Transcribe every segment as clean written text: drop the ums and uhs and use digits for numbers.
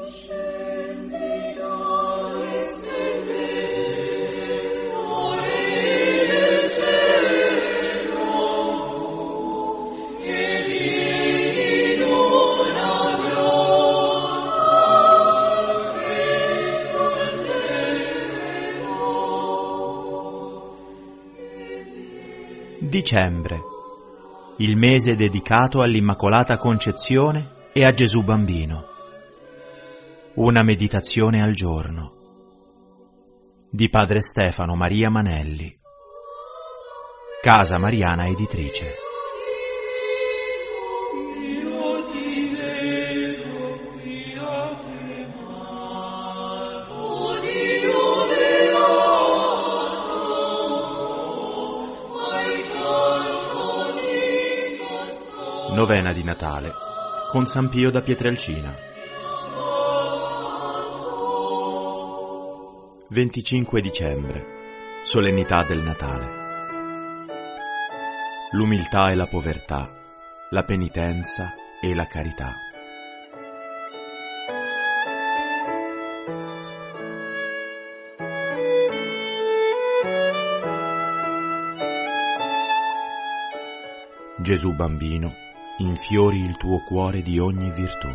Dicembre, il mese dedicato all'Immacolata Concezione e a Gesù Bambino. Una meditazione al giorno di Padre Stefano Maria Manelli, Casa Mariana Editrice. Novena di Natale con San Pio da Pietrelcina. 25 dicembre, solennità del Natale. L'umiltà e la povertà, la penitenza e la carità. Gesù Bambino, infiori il tuo cuore di ogni virtù.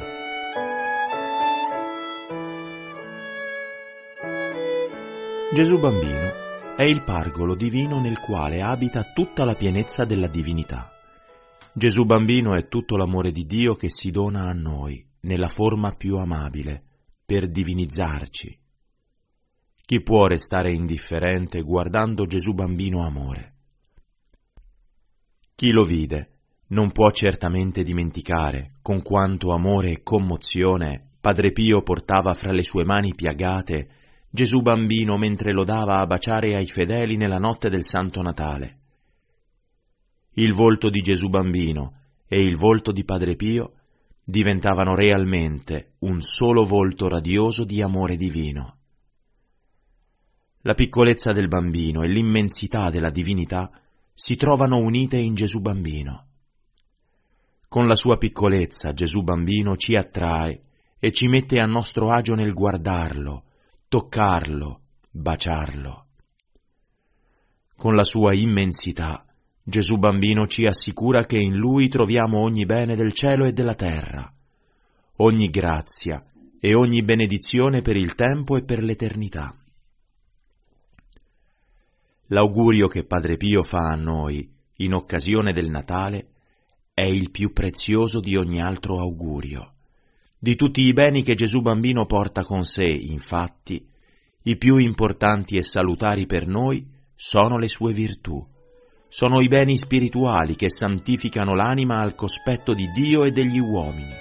Gesù Bambino è il pargolo divino nel quale abita tutta la pienezza della divinità. Gesù Bambino è tutto l'amore di Dio che si dona a noi, nella forma più amabile, per divinizzarci. Chi può restare indifferente guardando Gesù Bambino amore? Chi lo vide non può certamente dimenticare con quanto amore e commozione Padre Pio portava fra le sue mani piagate Gesù Bambino mentre lo dava a baciare ai fedeli nella notte del Santo Natale. Il volto di Gesù Bambino e il volto di Padre Pio diventavano realmente un solo volto radioso di amore divino. La piccolezza del bambino e l'immensità della divinità si trovano unite in Gesù Bambino. Con la sua piccolezza Gesù Bambino ci attrae e ci mette a nostro agio nel guardarlo, toccarlo, baciarlo. Con la sua immensità Gesù Bambino ci assicura che in Lui troviamo ogni bene del cielo e della terra, ogni grazia e ogni benedizione per il tempo e per l'eternità. L'augurio che Padre Pio fa a noi in occasione del Natale è il più prezioso di ogni altro augurio. Di tutti i beni che Gesù Bambino porta con sé, infatti, i più importanti e salutari per noi sono le sue virtù. Sono i beni spirituali che santificano l'anima al cospetto di Dio e degli uomini.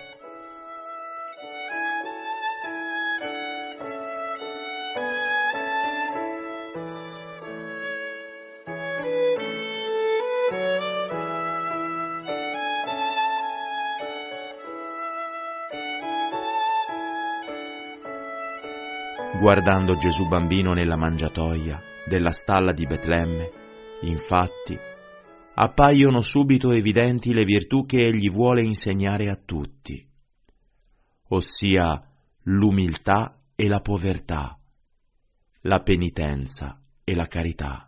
Guardando Gesù Bambino nella mangiatoia della stalla di Betlemme, infatti, appaiono subito evidenti le virtù che egli vuole insegnare a tutti, ossia l'umiltà e la povertà, la penitenza e la carità.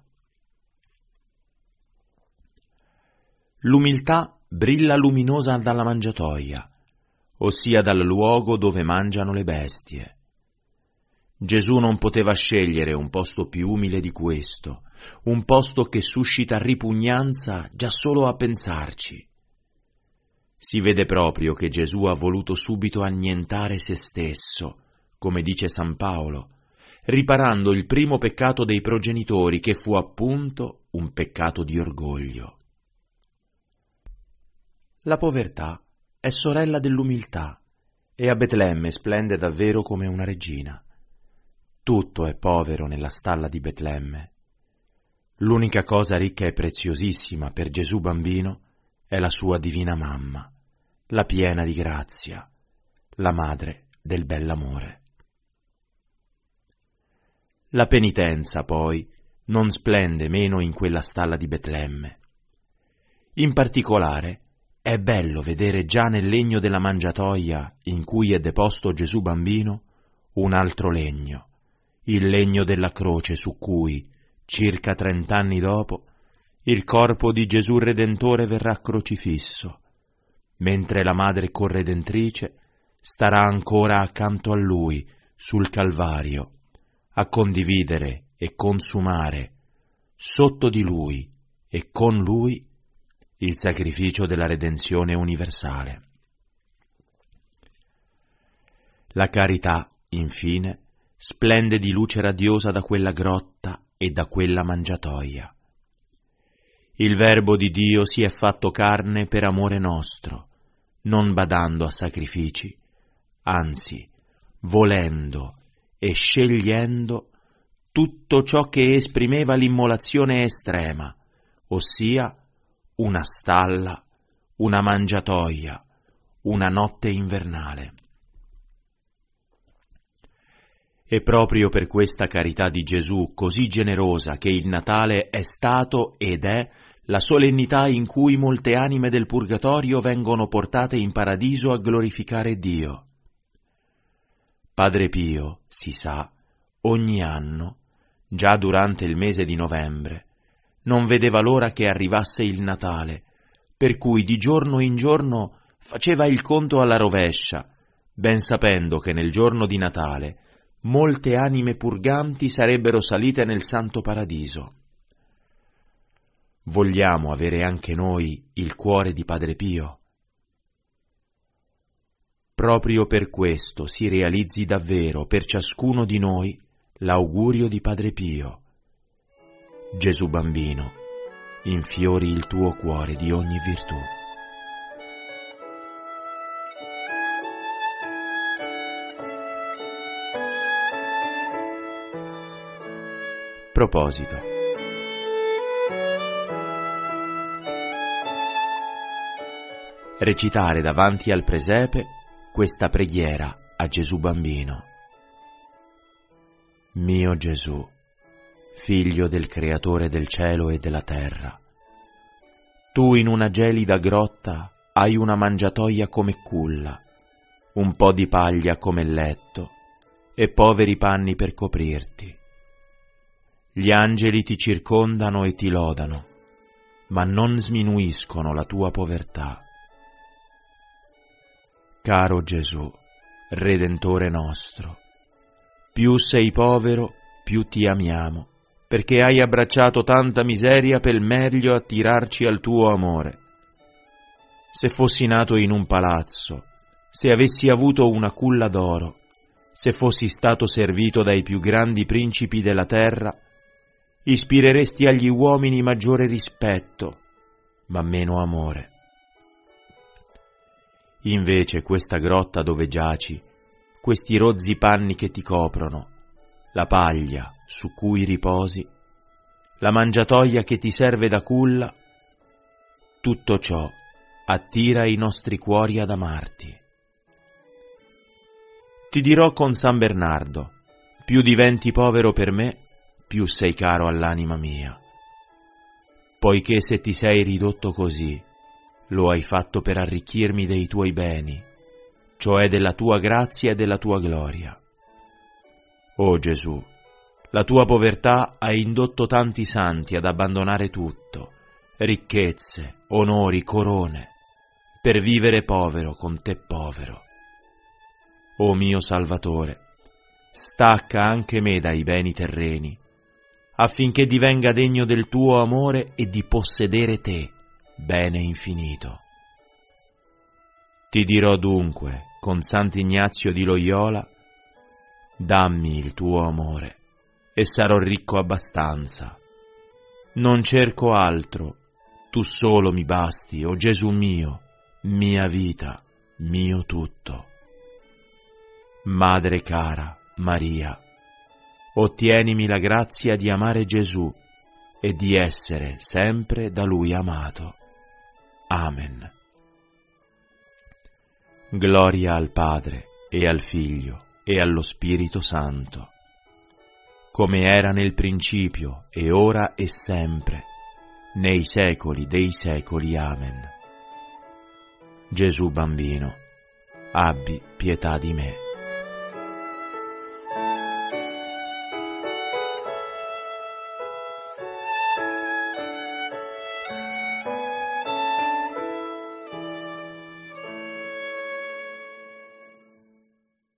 L'umiltà brilla luminosa dalla mangiatoia, ossia dal luogo dove mangiano le bestie. Gesù non poteva scegliere un posto più umile di questo, un posto che suscita ripugnanza già solo a pensarci. Si vede proprio che Gesù ha voluto subito annientare se stesso, come dice San Paolo, riparando il primo peccato dei progenitori, che fu appunto un peccato di orgoglio. La povertà è sorella dell'umiltà e a Betlemme splende davvero come una regina. Tutto è povero nella stalla di Betlemme. L'unica cosa ricca e preziosissima per Gesù Bambino è la sua divina mamma, la piena di grazia, la madre del bell'amore. La penitenza, poi, non splende meno in quella stalla di Betlemme. In particolare, è bello vedere già nel legno della mangiatoia in cui è deposto Gesù bambino un altro legno, il legno della croce su cui, circa 30 anni dopo, il corpo di Gesù Redentore verrà crocifisso, mentre la Madre Corredentrice starà ancora accanto a Lui sul Calvario, a condividere e consumare sotto di Lui e con Lui il sacrificio della redenzione universale. La carità, infine, splende di luce radiosa da quella grotta e da quella mangiatoia. Il Verbo di Dio si è fatto carne per amore nostro, non badando a sacrifici, anzi, volendo e scegliendo tutto ciò che esprimeva l'immolazione estrema, ossia una stalla, una mangiatoia, una notte invernale. E proprio per questa carità di Gesù così generosa che il Natale è stato ed è la solennità in cui molte anime del purgatorio vengono portate in paradiso a glorificare Dio. Padre Pio, si sa, ogni anno, già durante il mese di novembre, non vedeva l'ora che arrivasse il Natale, per cui di giorno in giorno faceva il conto alla rovescia, ben sapendo che nel giorno di Natale molte anime purganti sarebbero salite nel santo paradiso. Vogliamo avere anche noi il cuore di Padre Pio? Proprio per questo si realizzi davvero per ciascuno di noi l'augurio di Padre Pio. Gesù bambino, infiori il tuo cuore di ogni virtù. Proposito. Recitare davanti al presepe questa preghiera a Gesù bambino. Mio Gesù, Figlio del Creatore del cielo e della terra, tu in una gelida grotta hai una mangiatoia come culla, un po' di paglia come letto e poveri panni per coprirti. Gli angeli ti circondano e ti lodano, ma non sminuiscono la tua povertà. Caro Gesù, Redentore nostro, più sei povero, più ti amiamo, perché hai abbracciato tanta miseria per meglio attirarci al tuo amore. Se fossi nato in un palazzo, se avessi avuto una culla d'oro, se fossi stato servito dai più grandi principi della terra, ispireresti agli uomini maggiore rispetto, ma meno amore. Invece questa grotta dove giaci, questi rozzi panni che ti coprono, la paglia su cui riposi, la mangiatoia che ti serve da culla, tutto ciò attira i nostri cuori ad amarti. Ti dirò con San Bernardo, più diventi povero per me, più sei caro all'anima mia. Poiché se ti sei ridotto così, lo hai fatto per arricchirmi dei tuoi beni, cioè della tua grazia e della tua gloria. O Gesù, la tua povertà ha indotto tanti santi ad abbandonare tutto, ricchezze, onori, corone, per vivere povero con te povero. O mio Salvatore, stacca anche me dai beni terreni, affinché divenga degno del tuo amore e di possedere te, bene infinito. Ti dirò dunque, con Sant'Ignazio di Loyola, dammi il tuo amore e sarò ricco abbastanza. Non cerco altro, tu solo mi basti, o Gesù mio, mia vita, mio tutto. Madre cara, Maria, ottienimi la grazia di amare Gesù e di essere sempre da Lui amato. Amen. Gloria al Padre e al Figlio e allo Spirito Santo, come era nel principio e ora e sempre, nei secoli dei secoli. Amen. Gesù bambino, abbi pietà di me.